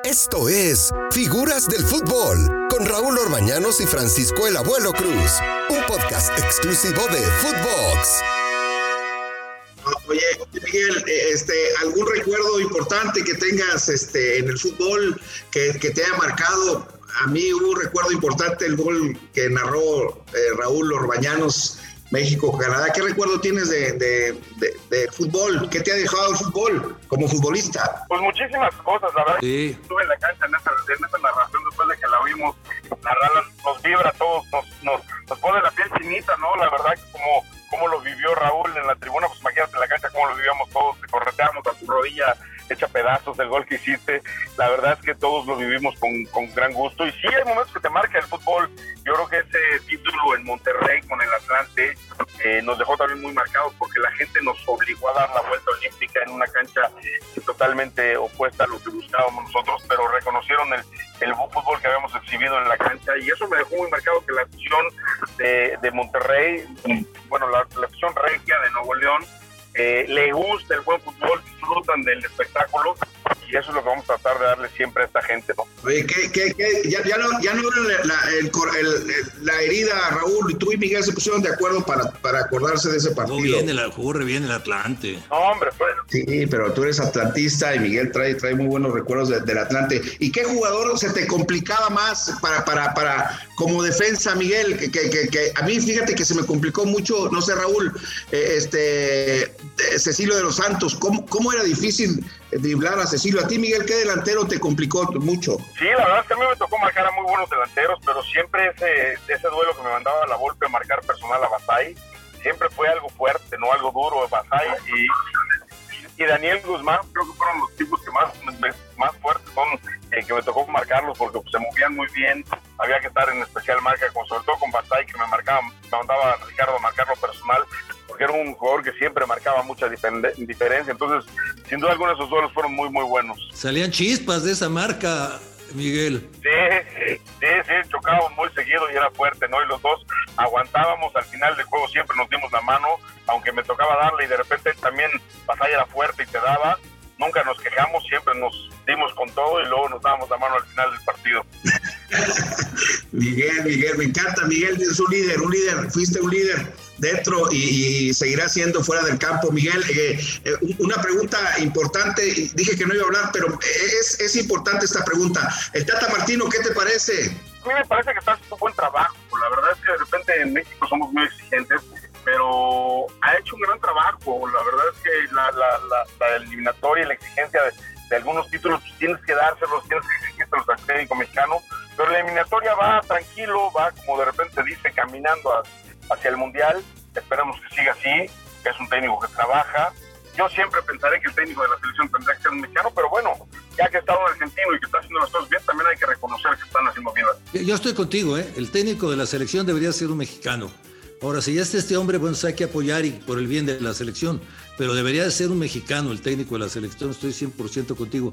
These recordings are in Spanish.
Esto es Figuras del Fútbol con Raúl Orbañanos y Francisco el Abuelo Cruz, un podcast exclusivo de Footbox. Oye, Miguel, ¿algún recuerdo importante que tengas en el fútbol que te haya marcado? A mí hubo un recuerdo importante, el gol que narró Raúl Orbañanos, México-Canadá. ¿Qué recuerdo tienes de fútbol? ¿Qué te ha dejado el fútbol como futbolista? Pues muchísimas cosas, la verdad. Sí. Estuve en la cancha en esa narración, después de que la vimos narrar, nos vibra a todos, nos pone la piel chinita, ¿no? La verdad que como lo vivió Raúl en la tribuna, pues imagínate en la cancha cómo lo vivíamos todos, te correteamos a tu rodilla hecha pedazos del gol que hiciste. La verdad es que todos lo vivimos con gran gusto, y sí hay momentos que te marca el fútbol. Yo creo que ese título en Monterrey con el Atlante nos dejó también muy marcados, porque la gente nos obligó a dar la vuelta olímpica en una cancha totalmente opuesta a lo que buscábamos nosotros, pero reconocieron el fútbol que habíamos exhibido en la cancha, y eso me dejó muy marcado, que la afición de Monterrey, bueno, la afición regia de Nuevo León, le gusta el buen fútbol, disfrutan del espectáculo, y eso es lo que vamos a tratar de darle siempre a esta gente, ¿no? Oye, ya no la herida, Raúl, y tú y Miguel se pusieron de acuerdo para acordarse de ese partido. Jugó re bien el Atlante. No, hombre, pues. Sí, pero tú eres atlantista y Miguel trae muy buenos recuerdos del Atlante. ¿Y qué jugador se te complicaba más para como defensa, Miguel? Que a mí, fíjate que se me complicó mucho, no sé, Raúl, Cecilio de los Santos. ¿Cómo era difícil driblar a Cecilio? A ti, Miguel, ¿qué delantero te complicó mucho? Sí, la verdad es que a mí me tocó marcar a muy buenos delanteros, pero siempre ese duelo que me mandaba a la Volpe a marcar personal a Basay, siempre fue algo fuerte, no algo duro. Basay y Daniel Guzmán, creo que fueron los tipos que más fuertes son, que me tocó marcarlos, porque se movían muy bien, había que estar en especial marca, sobre todo con Basay, que me mandaba a Ricardo a marcarlo personal, porque era un jugador que siempre marcaba mucha diferencia. Entonces, sin duda alguna, esos duelos fueron muy, muy buenos. Salían chispas de esa marca, Miguel. Sí, chocábamos muy seguido y era fuerte, ¿no? Y los dos aguantábamos, al final del juego siempre nos dimos la mano, aunque me tocaba darle, y de repente también Basay era fuerte y te daba. Nunca nos quejamos, siempre nos dimos con todo, y luego nos dábamos la mano al final del partido. Miguel, me encanta. Miguel es un líder, fuiste un líder dentro y seguirá siendo fuera del campo. Miguel, una pregunta importante, dije que no iba a hablar, pero es importante esta pregunta. El Tata Martino, ¿qué te parece? A mí me parece que está haciendo un buen trabajo. La verdad es que de repente en México somos muy exigentes, pero ha hecho un gran trabajo. La verdad es que la eliminatoria y la exigencia de algunos títulos, pues tienes que dárselos, tienes que exigírselos al técnico mexicano, pero la eliminatoria va tranquilo, va, como de repente dice, caminando hacia el Mundial. Esperamos que siga así, que es un técnico que trabaja. Yo siempre pensaré que el técnico de la selección tendrá que ser un mexicano, pero bueno, ya que está un argentino y que está haciendo las cosas bien, también hay que reconocer que están haciendo bien. Yo estoy contigo, el técnico de la selección debería ser un mexicano. Ahora, si ya está este hombre, bueno, hay que apoyar y por el bien de la selección, pero debería de ser un mexicano el técnico de la selección. Estoy 100% contigo.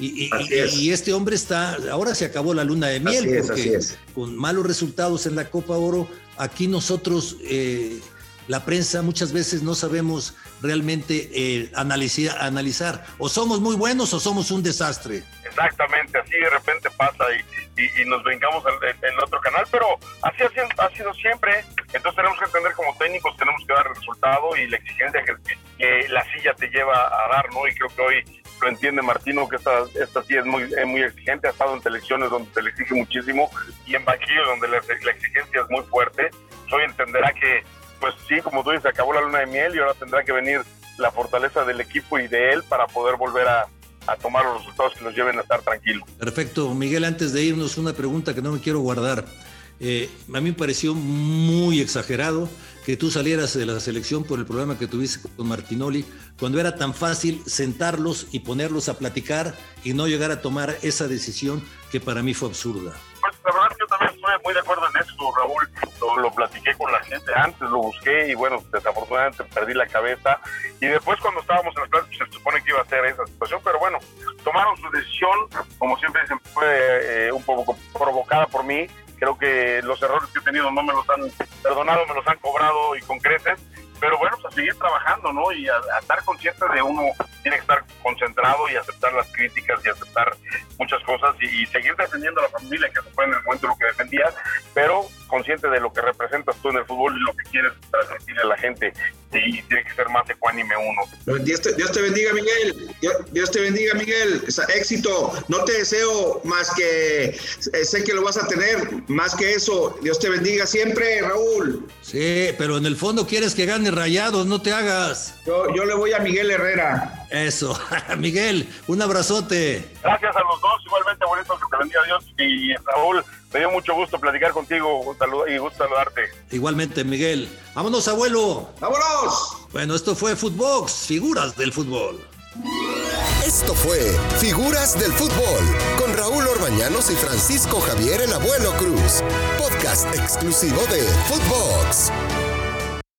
Y este hombre ahora se acabó la luna de miel, porque con malos resultados en la Copa Oro, aquí nosotros, la prensa, muchas veces no sabemos realmente analizar. O somos muy buenos o somos un desastre. Exactamente, así de repente pasa y nos brincamos en otro canal, pero así ha sido siempre. Entonces tenemos que entender, como técnicos, tenemos que dar el resultado y la exigencia que la silla te lleva a dar, ¿no? Y creo que hoy lo entiende Martino, que esta silla es muy exigente. Ha estado en selecciones donde se le exige muchísimo, y en banquillos donde la exigencia es muy fuerte. Hoy entenderá que, pues sí, como tú dices, acabó la luna de miel, y ahora tendrá que venir la fortaleza del equipo y de él para poder volver a tomar los resultados que nos lleven a estar tranquilos. Perfecto. Miguel, antes de irnos, una pregunta que no me quiero guardar. A mí me pareció muy exagerado que tú salieras de la selección por el problema que tuviste con Martinoli, cuando era tan fácil sentarlos y ponerlos a platicar y no llegar a tomar esa decisión que para mí fue absurda. Pues la verdad, yo también estoy muy de acuerdo en eso, Raúl. Lo platiqué con la gente antes, lo busqué, y bueno, desafortunadamente perdí la cabeza. Y después, cuando estábamos en las clases, pues se supone que iba a ser esa situación, pero bueno, tomaron su decisión. Como siempre dicen, fue un poco provocada por mí. Creo que los errores que he tenido no me los han perdonado, me los han cobrado, y con creces. Pero bueno, pues a seguir trabajando, ¿no? Y a estar consciente de uno tiene que estar concentrado y aceptar las críticas y aceptar muchas cosas y seguir defendiendo a la familia, que se fue en el momento lo que defendías, pero consciente de lo que representas tú en el fútbol y lo que quieres transmitirle a la gente, y tiene que ser más ecuánime uno. Dios te bendiga, Miguel. Dios te bendiga, Miguel. Éxito. No te deseo más que, sé que lo vas a tener, más que eso. Dios te bendiga siempre, Raúl. Sí, pero en el fondo quieres que gane Rayados, no te hagas. Yo le voy a Miguel Herrera. Eso. Miguel, un abrazote. Gracias a los dos, igualmente, bonito, que te bendiga Dios. Y Raúl, me dio mucho gusto platicar contigo y gusto saludarte. Igualmente, Miguel. Vámonos, abuelo. ¡Vámonos! Bueno, esto fue Footbox, figuras del fútbol. Esto fue Figuras del Fútbol con Raúl Orbañanos y Francisco Javier el Abuelo Cruz. Podcast exclusivo de Footbox.